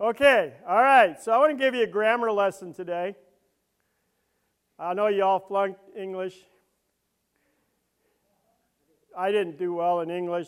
Okay, all right. So I want to give you a grammar lesson today. I know you all flunked English. I didn't do well in English.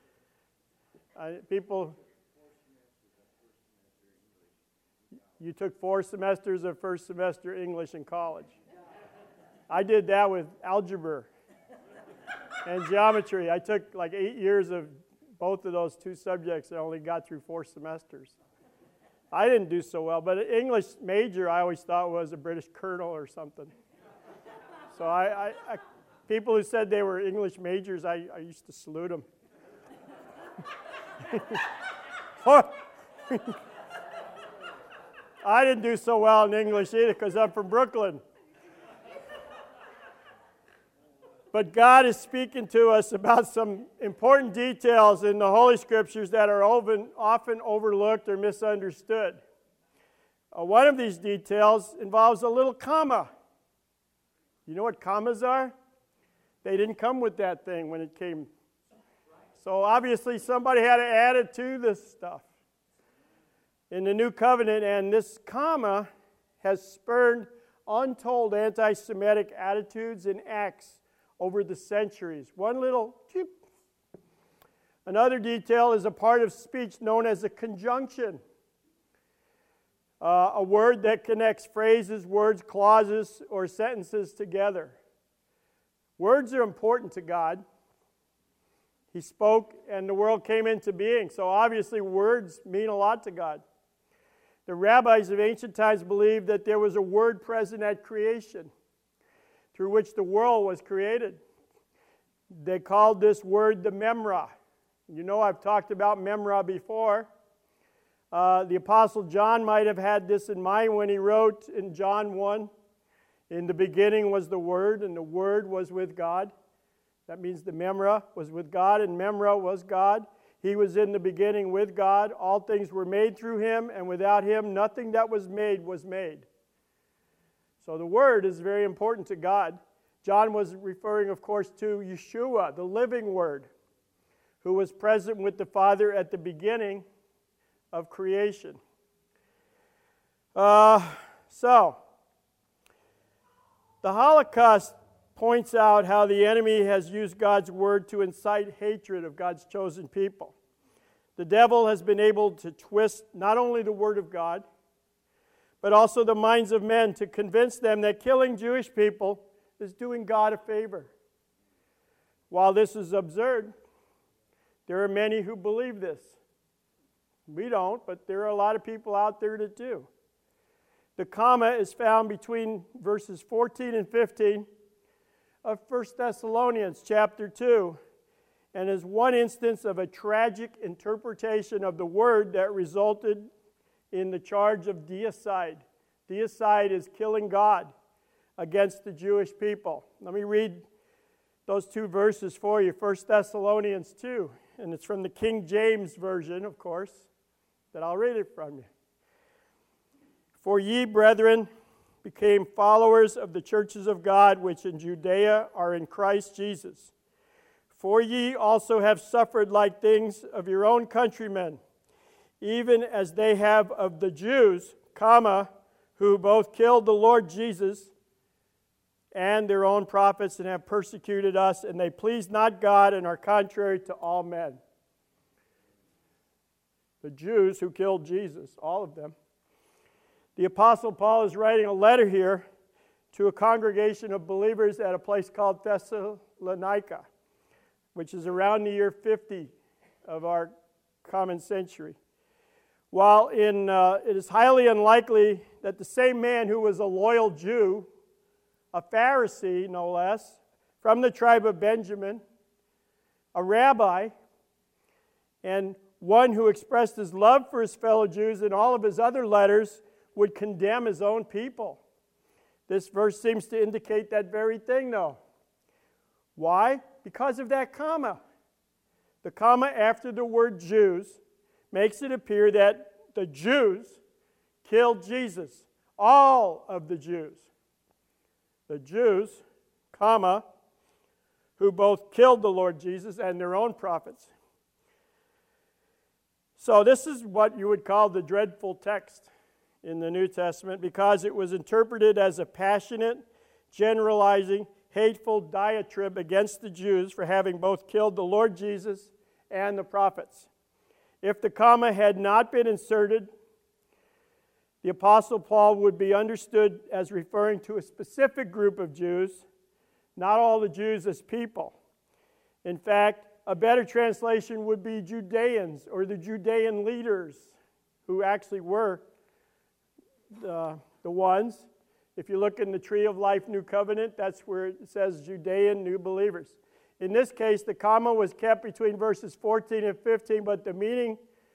You took 4 semesters of first semester English in college. I did that with algebra and geometry. I took like 8 years of both of those 2 subjects and only got through 4 semesters. I didn't do so well, but English major I always thought was a British colonel or something. So people who said they were English majors, I used to salute them. I didn't do so well in English either because I'm from Brooklyn. But God is speaking to us about some important details in the Holy Scriptures that are often overlooked or misunderstood. One of these details involves a little comma. You know what commas are? They didn't come with that thing when it came. So obviously somebody had to add it to this stuff in the New Covenant, and this comma has spurred untold anti-Semitic attitudes and acts over the centuries. One little chip. Another detail is a part of speech known as a conjunction. A word that connects phrases, words, clauses, or sentences together. Words are important to God. He spoke and the world came into being. So obviously words mean a lot to God. The rabbis of ancient times believed that there was a word present at creation through which the world was created. They called this word the Memra. You know I've talked about Memra before. The Apostle John might have had this in mind when he wrote in John 1, in the beginning was the Word, and the Word was with God. That means the Memra was with God, and Memra was God. He was in the beginning with God. All things were made through him, and without him nothing that was made was made. So the Word is very important to God. John was referring, of course, to Yeshua, the living Word, who was present with the Father at the beginning of creation. The Holocaust points out how the enemy has used God's Word to incite hatred of God's chosen people. The devil has been able to twist not only the Word of God, but also the minds of men to convince them that killing Jewish people is doing God a favor. While this is absurd, there are many who believe this. We don't, but there are a lot of people out there that do. The comma is found between verses 14 and 15 of 1 Thessalonians chapter 2, and is one instance of a tragic interpretation of the word that resulted in the charge of deicide. Deicide is killing God against the Jewish people. Let me read those 2 verses for you. 1 Thessalonians 2, and it's from the King James Version, of course, that I'll read it from you. For ye, brethren, became followers of the churches of God, which in Judea are in Christ Jesus. For ye also have suffered like things of your own countrymen, even as they have of the Jews, who both killed the Lord Jesus and their own prophets, and have persecuted us, and they please not God and are contrary to all men. The Jews who killed Jesus, all of them. The Apostle Paul is writing a letter here to a congregation of believers at a place called Thessalonica, which is around the year 50 of our common century. While it is highly unlikely that the same man who was a loyal Jew, a Pharisee no less, from the tribe of Benjamin, a rabbi, and one who expressed his love for his fellow Jews in all of his other letters, would condemn his own people. This verse seems to indicate that very thing, though. Why? Because of that comma. The comma after the word Jews makes it appear that the Jews killed Jesus. All of the Jews. The Jews, comma, who both killed the Lord Jesus and their own prophets. So this is what you would call the dreadful text in the New Testament, because it was interpreted as a passionate, generalizing, hateful diatribe against the Jews for having both killed the Lord Jesus and the prophets. If the comma had not been inserted, the Apostle Paul would be understood as referring to a specific group of Jews, not all the Jews as people. In fact, a better translation would be Judeans, or the Judean leaders, who actually were the ones. If you look in the Tree of Life New Covenant, that's where it says Judean new believers. In this case, the comma was kept between verses 14 and 15, but the meaning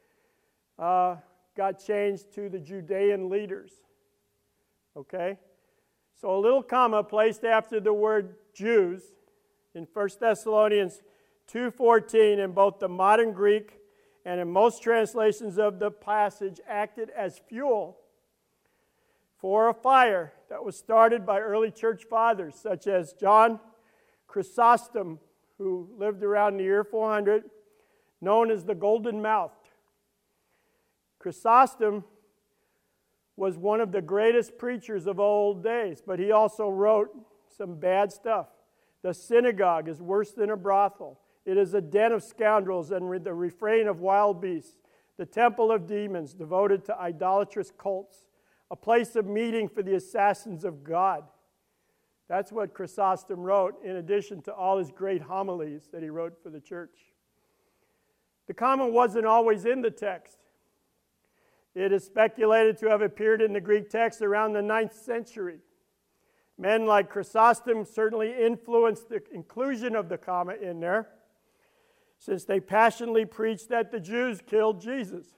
got changed to the Judean leaders. Okay? So a little comma placed after the word Jews in 1 Thessalonians 2:14 in both the modern Greek and in most translations of the passage acted as fuel for a fire that was started by early church fathers such as John Chrysostom, who lived around the year 400, known as the Golden Mouthed. Chrysostom was one of the greatest preachers of old days, but he also wrote some bad stuff. The synagogue is worse than a brothel. It is a den of scoundrels and the refrain of wild beasts, the temple of demons devoted to idolatrous cults, a place of meeting for the assassins of God. That's what Chrysostom wrote, in addition to all his great homilies that he wrote for the church. The comma wasn't always in the text. It is speculated to have appeared in the Greek text around the 9th century. Men like Chrysostom certainly influenced the inclusion of the comma in there, since they passionately preached that the Jews killed Jesus.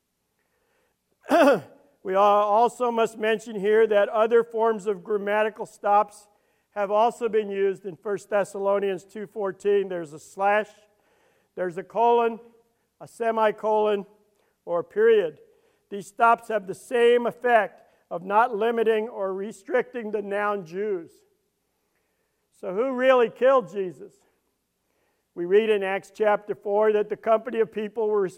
We also must mention here that other forms of grammatical stops have also been used in 1 Thessalonians 2:14. There's a slash, there's a colon, a semicolon, or a period. These stops have the same effect of not limiting or restricting the noun Jews. So who really killed Jesus? We read in Acts chapter 4 that a company of people were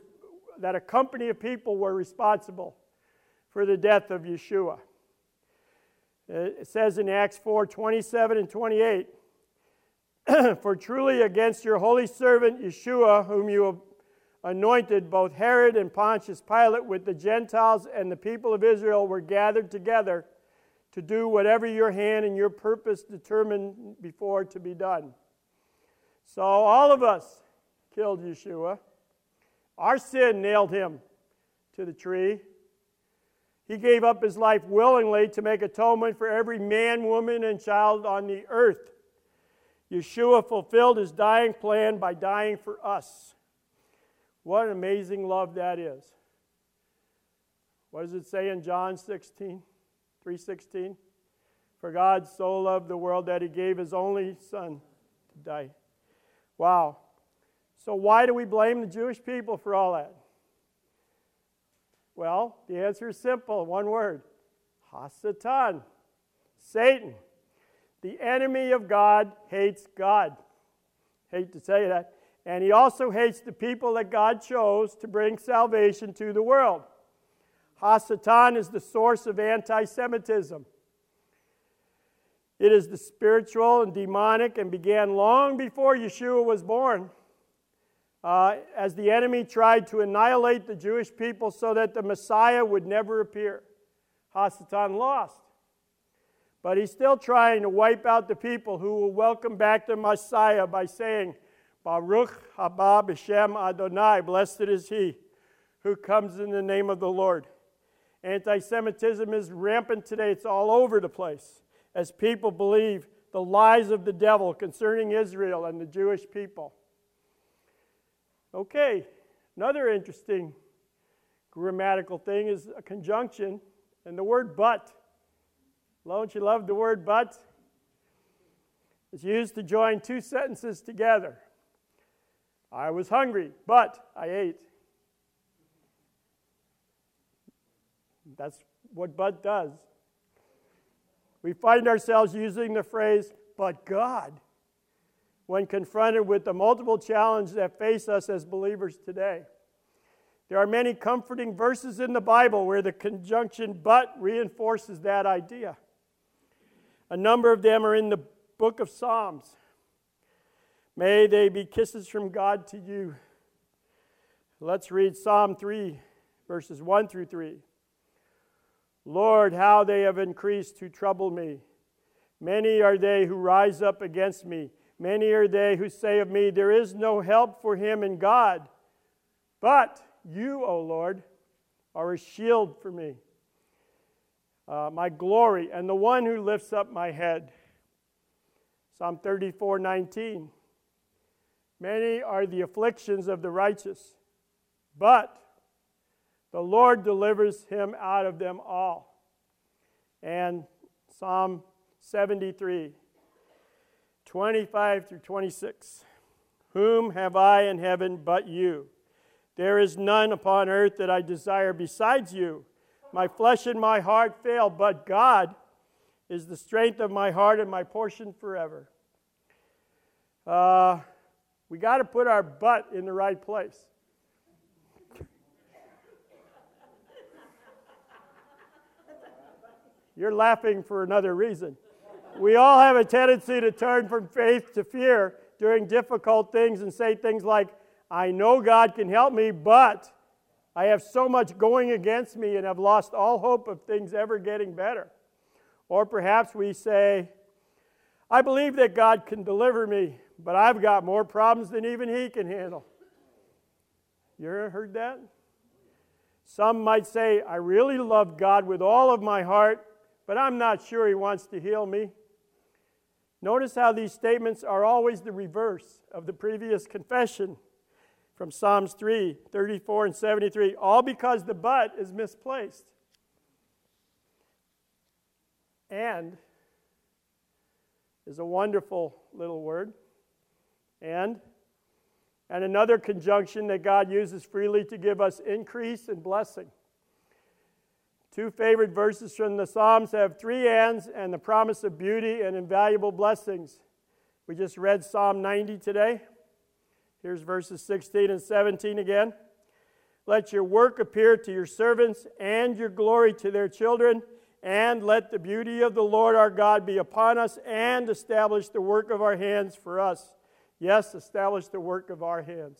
responsible for the death of Yeshua. It says in Acts 4:27 and 28, "For truly against your holy servant Yeshua, whom you have anointed, both Herod and Pontius Pilate with the Gentiles and the people of Israel were gathered together to do whatever your hand and your purpose determined before to be done." So all of us killed Yeshua. Our sin nailed him to the tree. He gave up his life willingly to make atonement for every man, woman, and child on the earth. Yeshua fulfilled his dying plan by dying for us. What an amazing love that is. What does it say in John 3:16? For God so loved the world that he gave his only Son to die. Wow. So why do we blame the Jewish people for all that? Well, the answer is simple, one word. Hasatan. Satan. The enemy of God hates God. Hate to say that. And he also hates the people that God chose to bring salvation to the world. Hasatan is the source of anti-Semitism. It is the spiritual and demonic and began long before Yeshua was born, as the enemy tried to annihilate the Jewish people so that the Messiah would never appear. Hasatan lost. But he's still trying to wipe out the people who will welcome back the Messiah by saying, Baruch haba b'shem Adonai, blessed is he who comes in the name of the Lord. Anti-Semitism is rampant today. It's all over the place as people believe the lies of the devil concerning Israel and the Jewish people. Okay, another interesting grammatical thing is a conjunction and the word but. Don't you love the word but? It's used to join two sentences together. I was hungry, but I ate. That's what but does. We find ourselves using the phrase, but God, when confronted with the multiple challenges that face us as believers today. There are many comforting verses in the Bible where the conjunction but reinforces that idea. A number of them are in the book of Psalms. May they be kisses from God to you. Let's read Psalm 3, verses 1 through 3. Lord, how they have increased who trouble me. Many are they who rise up against me. Many are they who say of me, there is no help for him in God. But you, O Lord, are a shield for me, my glory, and the one who lifts up my head. Psalm 34:19. Many are the afflictions of the righteous, but the Lord delivers him out of them all. And Psalm 73, 25 through 26. Whom have I in heaven but you? There is none upon earth that I desire besides you. My flesh and my heart fail, but God is the strength of my heart and my portion forever. We got to put our butt in the right place. You're laughing for another reason. We all have a tendency to turn from faith to fear during difficult things and say things like, I know God can help me, but I have so much going against me and have lost all hope of things ever getting better. Or perhaps we say, I believe that God can deliver me, but I've got more problems than even He can handle. You ever heard that? Some might say, I really love God with all of my heart, but I'm not sure He wants to heal me. Notice how these statements are always the reverse of the previous confession from Psalms 3, 34 and 73, all because the but is misplaced. And is a wonderful little word. And another conjunction that God uses freely to give us increase and blessing. Two favorite verses from the Psalms have three ands and the promise of beauty and invaluable blessings. We just read Psalm 90 today. Here's verses 16 and 17 again. Let your work appear to your servants and your glory to their children, and let the beauty of the Lord our God be upon us, and establish the work of our hands for us. Yes, establish the work of our hands.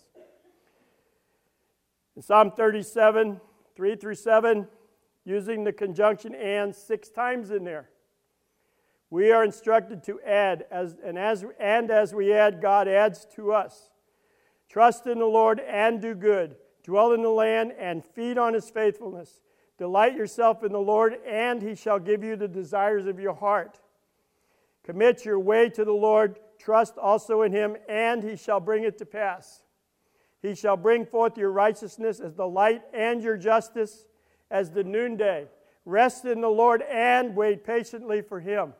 In Psalm 37, 3 through 7, using the conjunction and 6 times in there. We are instructed to add, as we add, God adds to us. Trust in the Lord and do good. Dwell in the land and feed on His faithfulness. Delight yourself in the Lord, and He shall give you the desires of your heart. Commit your way to the Lord. Trust also in Him, and He shall bring it to pass. He shall bring forth your righteousness as the light, and your justice as the noonday. Rest in the Lord and wait patiently for Him.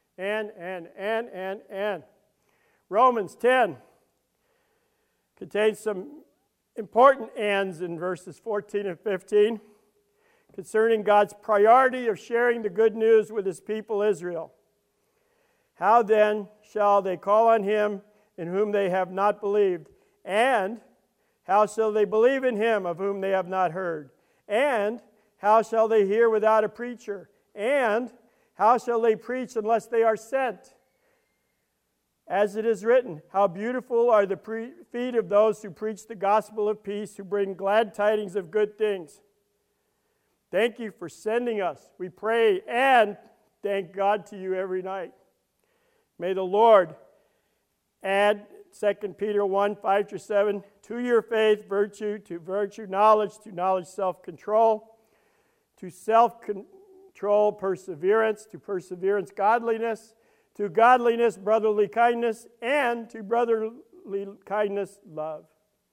And. Romans 10 contains some important ands in verses 14 and 15 concerning God's priority of sharing the good news with His people Israel. How then shall they call on Him in whom they have not believed? And how shall they believe in Him of whom they have not heard? And how shall they hear without a preacher? And how shall they preach unless they are sent? As it is written, how beautiful are the feet of those who preach the gospel of peace, who bring glad tidings of good things. Thank you for sending us. We pray and thank God to you every night. May the Lord add 2 Peter 1, 5 through 7, to your faith, virtue, to virtue, knowledge, to knowledge, self-control, to self-control, perseverance, to perseverance, godliness, to godliness, brotherly kindness, and to brotherly kindness, love.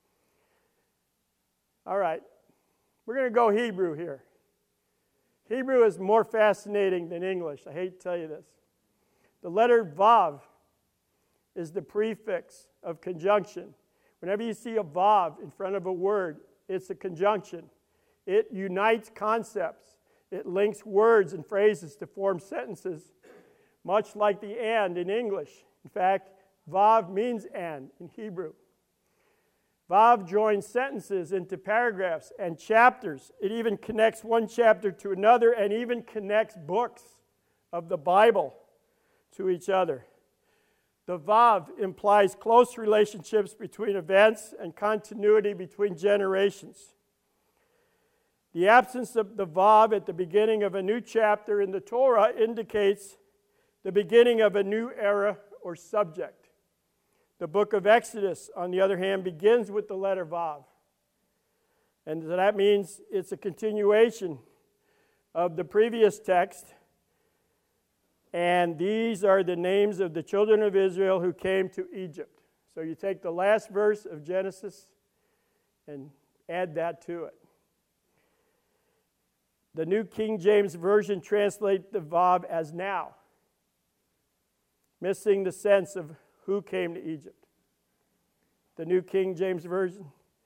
All right, we're going to go Hebrew here. Hebrew is more fascinating than English. I hate to tell you this. The letter Vav is the prefix of conjunction. Whenever you see a Vav in front of a word, it's a conjunction. It unites concepts. It links words and phrases to form sentences, much like the and in English. In fact, Vav means and in Hebrew. Vav joins sentences into paragraphs and chapters. It even connects one chapter to another and even connects books of the Bible to each other. The Vav implies close relationships between events and continuity between generations. The absence of the Vav at the beginning of a new chapter in the Torah indicates the beginning of a new era or subject. The book of Exodus, on the other hand, begins with the letter Vav. And that means it's a continuation of the previous text. And these are the names of the children of Israel who came to Egypt. So you take the last verse of Genesis and add that to it. The New King James Version translates the Vav as now, missing the sense of who came to Egypt. The New King James Version,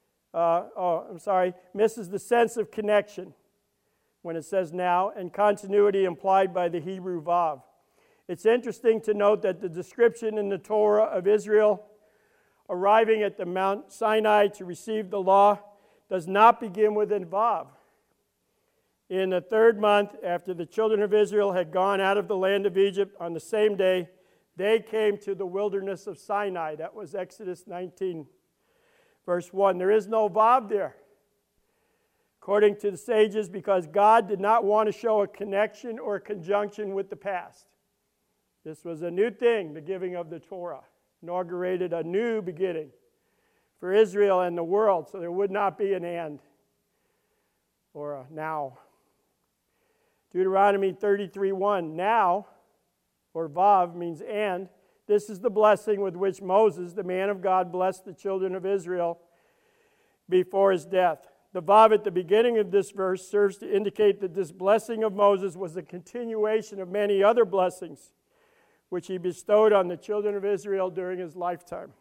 misses the sense of connection when it says now, and continuity implied by the Hebrew Vav. It's interesting to note that the description in the Torah of Israel arriving at the Mount Sinai to receive the law does not begin with a Vav. In the 3rd month, after the children of Israel had gone out of the land of Egypt, on the same day, they came to the wilderness of Sinai. That was Exodus 19, verse 1. There is no Vav there, according to the sages, because God did not want to show a connection or a conjunction with the past. This was a new thing, the giving of the Torah. Inaugurated a new beginning for Israel and the world, so there would not be an and or a now. Deuteronomy 33:1, now, or Vav, means and. This is the blessing with which Moses, the man of God, blessed the children of Israel before his death. The Vav at the beginning of this verse serves to indicate that this blessing of Moses was a continuation of many other blessings which he bestowed on the children of Israel during his lifetime.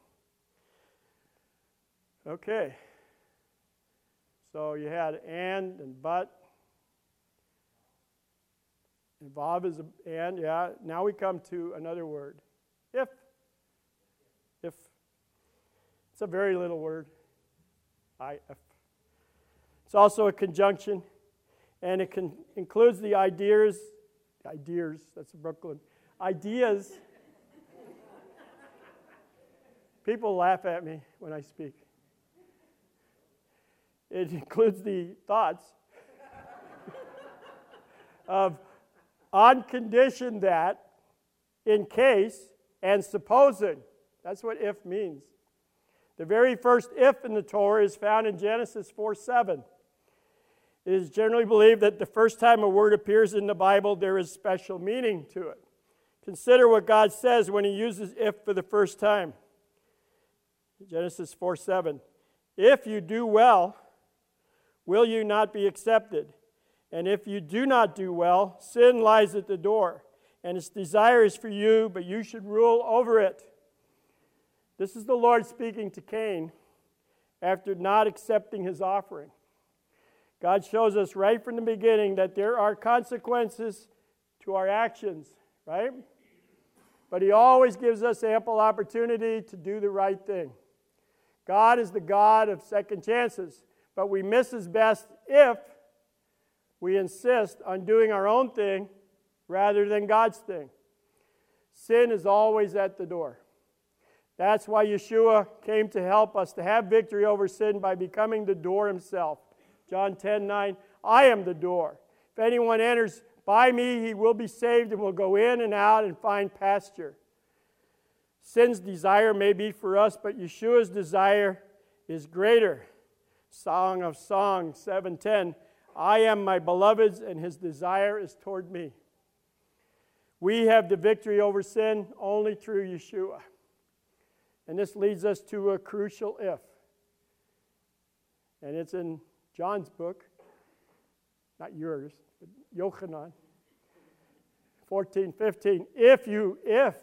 Okay. So you had and but. And Vav is and, yeah. Now we come to another word. If. If. It's a very little word. If. It's also a conjunction, and it includes the ideas, that's Brooklyn. Ideas. People laugh at me when I speak. It includes the thoughts of on condition that, in case, and supposing. That's what if means. The very first if in the Torah is found in Genesis 4:7. It is generally believed that the first time a word appears in the Bible, there is special meaning to it. Consider what God says when he uses if for the first time. Genesis 4:7. If you do well, will you not be accepted? And if you do not do well, sin lies at the door, and its desire is for you, but you should rule over it. This is the Lord speaking to Cain after not accepting his offering. God shows us right from the beginning that there are consequences to our actions, right? But he always gives us ample opportunity to do the right thing. God is the God of second chances, but we miss his best if we insist on doing our own thing rather than God's thing. Sin is always at the door. That's why Yeshua came to help us to have victory over sin by becoming the door himself. John 10:9, I am the door. If anyone enters by me, he will be saved and will go in and out and find pasture. Sin's desire may be for us, but Yeshua's desire is greater. Song of Songs 7:10, I am my beloved's, and his desire is toward me. We have the victory over sin only through Yeshua. And this leads us to a crucial if. And it's in John's book, not yours, but Yochanan 14:15. If you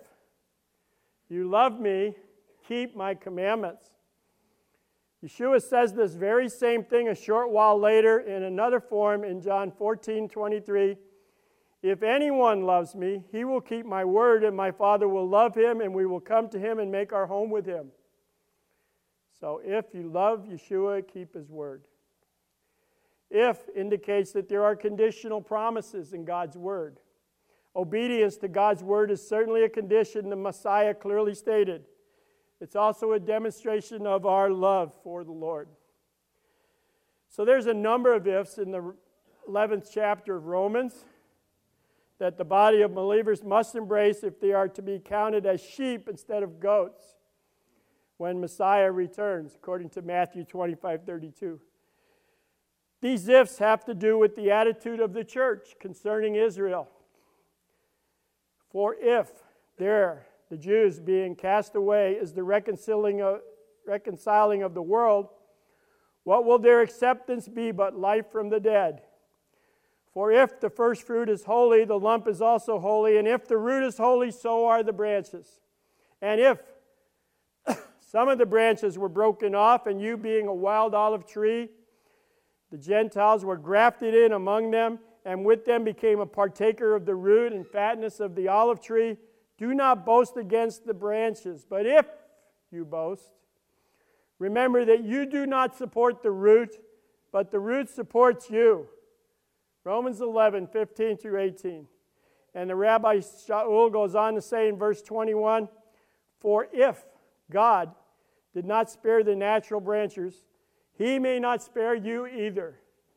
love me, keep my commandments. Yeshua says this very same thing a short while later in another form in John 14:23. If anyone loves me, he will keep my word, and my Father will love him, and we will come to him and make our home with him. So if you love Yeshua, keep his word. If indicates that there are conditional promises in God's word. Obedience to God's word is certainly a condition the Messiah clearly stated. It's also a demonstration of our love for the Lord. So there's a number of ifs in the 11th chapter of Romans that the body of believers must embrace if they are to be counted as sheep instead of goats when Messiah returns, according to Matthew 25:32. These ifs have to do with the attitude of the church concerning Israel. For if there, the Jews being cast away, is the reconciling of the world, what will their acceptance be but life from the dead? For if the first fruit is holy, the lump is also holy, and if the root is holy, so are the branches. And if some of the branches were broken off, and you being a wild olive tree, the Gentiles were grafted in among them, and with them became a partaker of the root and fatness of the olive tree, do not boast against the branches. But if you boast, remember that you do not support the root, but the root supports you. Romans 11:15 through 18. And the Rabbi Shaul goes on to say in verse 21, for if God did not spare the natural branches, he may not spare you either.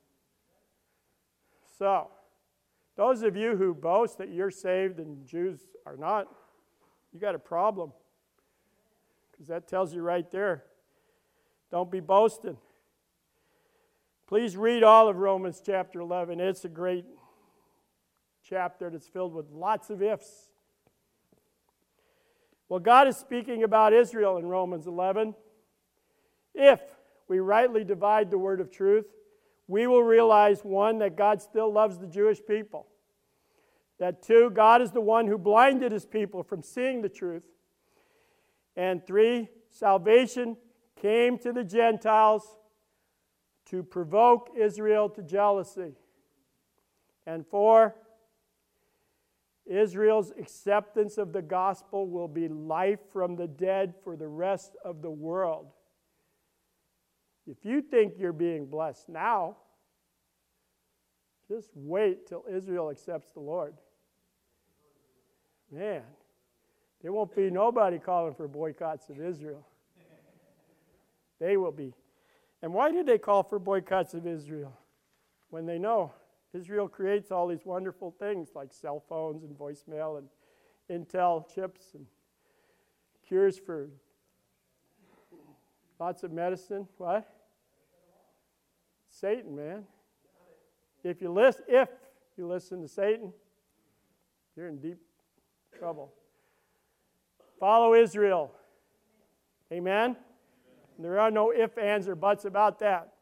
So, those of you who boast that you're saved and Jews are not, you got a problem. Because that tells you right there. Don't be boasting. Please read all of Romans chapter 11. It's a great chapter that's filled with lots of ifs. Well, God is speaking about Israel in Romans 11. If we rightly divide the word of truth, we will realize, one, that God still loves the Jewish people. That, two, God is the one who blinded his people from seeing the truth. And three, salvation came to the Gentiles to provoke Israel to jealousy. And four, Israel's acceptance of the gospel will be life from the dead for the rest of the world. If you think you're being blessed now, just wait till Israel accepts the Lord. Man, there won't be nobody calling for boycotts of Israel. They will be. And why did they call for boycotts of Israel? When they know Israel creates all these wonderful things like cell phones and voicemail and Intel chips and cures for lots of medicine. What? Satan, man. If you listen to Satan, you're in deep trouble. Follow Israel. Amen? There are no ifs, ands, or buts about that.